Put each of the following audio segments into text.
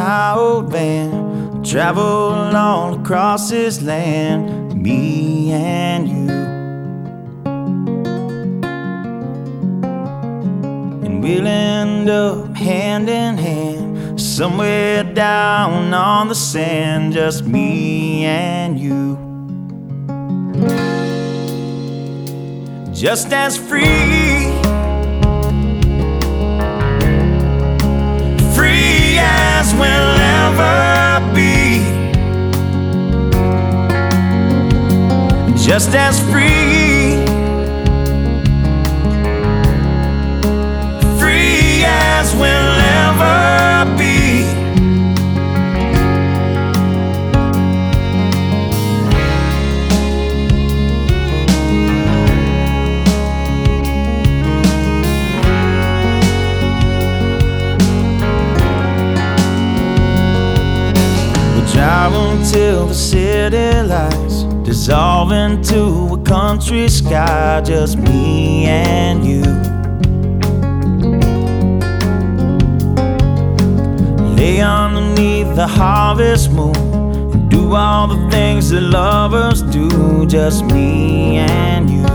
our old van, travel all across this land, me and you. And we'll end up hand in hand, somewhere down on the sand, just me and you. Just as free, free as we'll ever be. Just as free, free as we'll ever be. Drive until the city lights dissolve into a country sky, just me and you. Lay underneath the harvest moon and do all the things that lovers do, just me and you.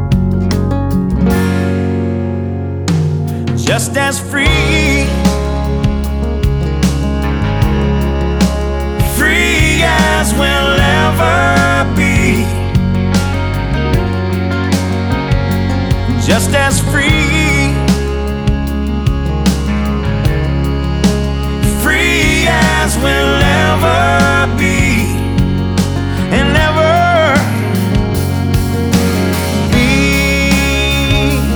Just as free, free as we'll ever be. Just as free, free as we'll ever be, and ever be.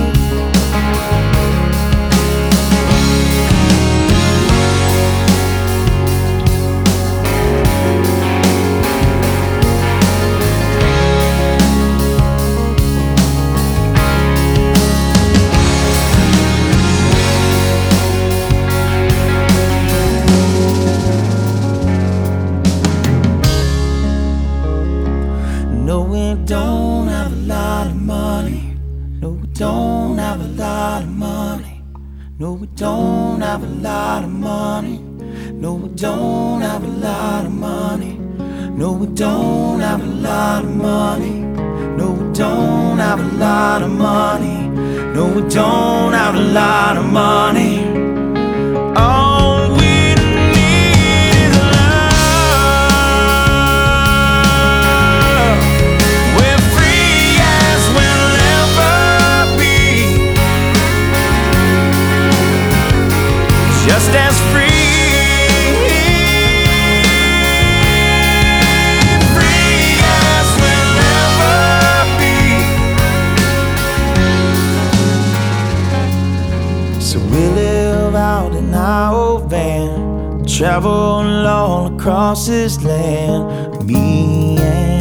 No, we don't have a lot of money. No, we don't have a lot of money. No, we don't have a lot of money. No, we don't have a lot of money. No, we don't have a lot of money. No, we don't have a lot of money. No, we don't have a lot of money. All we need is love. We're free as we'll ever be. Just as free, free as we'll ever be. So we live out in our old van, travel all across this land, me and